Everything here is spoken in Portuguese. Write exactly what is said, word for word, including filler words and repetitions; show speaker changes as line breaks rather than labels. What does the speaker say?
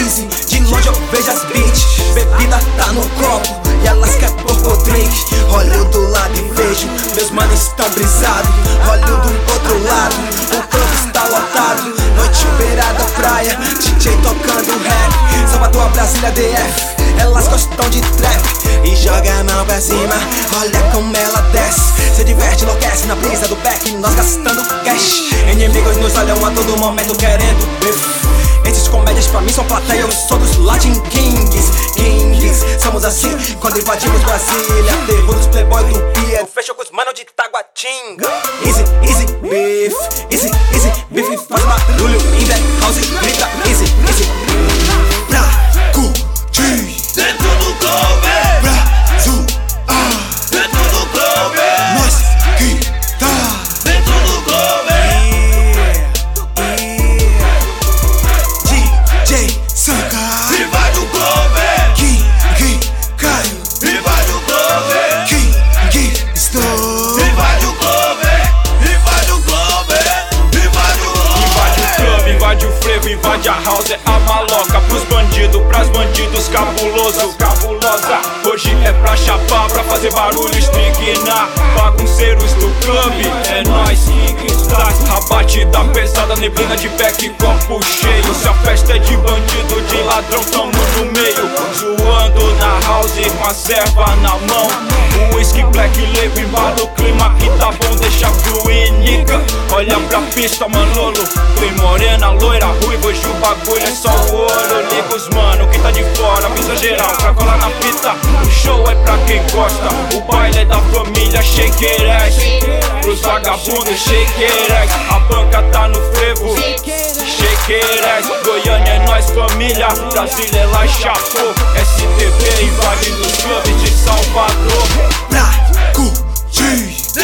easy, de longe eu vejo as bitches. Bebida tá no copo e elas querem porco drink. Olho do lado e vejo, meus manos estão brisados. Olho do outro lado, o clube está lotado. Noite beirada praia, D J tocando rap. Salvador, Brasília, D F, elas gostam de trap. E joga a mão pra cima, olha como ela desce. Se diverte, enlouquece na brisa do back, nós gastando cash. Inimigos nos olham a todo momento querendo beef. Esses comédias pra mim são plateia, eu sou dos Latin Kings. Kings, somos assim quando invadimos Brasília. Terror dos playboy do Pia, fecho com os manos de Taguatinga. Easy, easy, beef, easy, easy, beef. Faz barulho in the house, grita, easy, easy. Pra curtir
dentro do clube,
Brasil, ah,
dentro do clube,
nós que tá
dentro do clube.
D J Sanka,
E vai do clube,
King Caio,
e vai do clube,
King Estou.
e vai do clube, e vai do clube, e vai do clube.
Invade o clube, invade o frevo, invade a house, é a maloca. Pros bandidos, pras bandidos cabuloso, cabulosa. Hoje é pra chapar, pra fazer barulho, estrignar. Bagunceiros do clube, é nóis, stars. A batida pesada, neblina de back, copo cheio. Se a festa é de bandido, de ladrão, tamo no meio. Zoando na house com a serva na mão. O whisky black label, embala o clima que tá bom, deixa fluir, nigga. Olha pra pista, Manolo. Tem morena, loira, ruiva, hoje o bagulho é só o ouro. Liga os mano, quem tá de fora, avisa geral pra colar na fita. O show é pra quem gosta, o baile é da família, shake it ass. Pros vagabundos, shake it ass. A banca tá no frevo, shake it ass. Goiânia é nós família, Brasília é lá e chapô. S T V invadindo os clubes de Salvador.
Pra curtir